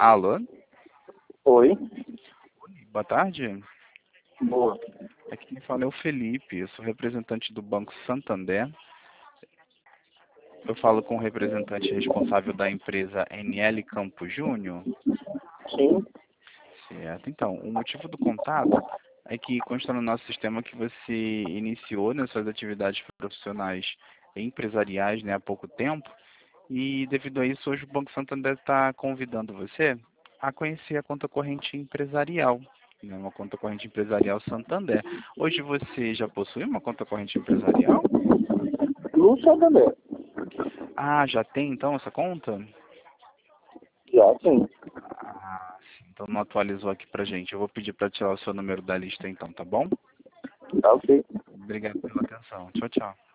Alô? Oi, Boa tarde. boa. Aqui quem fala é o Felipe, eu sou representante do Banco Santander. Eu falo com o representante responsável da empresa NL Campo Júnior. Sim, Certo. Então, o motivo do contato é que consta no nosso sistema que você iniciou nas suas atividades profissionais e empresariais, né, há pouco tempo. E devido a isso, hoje o Banco Santander está convidando você a conhecer a conta corrente empresarial, né, uma conta corrente empresarial Santander. Hoje você já possui uma conta corrente empresarial? no Santander. Ah, já tem então essa conta? Já, sim. Ah, sim. Então não atualizou aqui pra gente. Eu vou pedir para tirar o seu número da lista então, tá bom? Tá ok. Obrigado pela atenção. Tchau, tchau.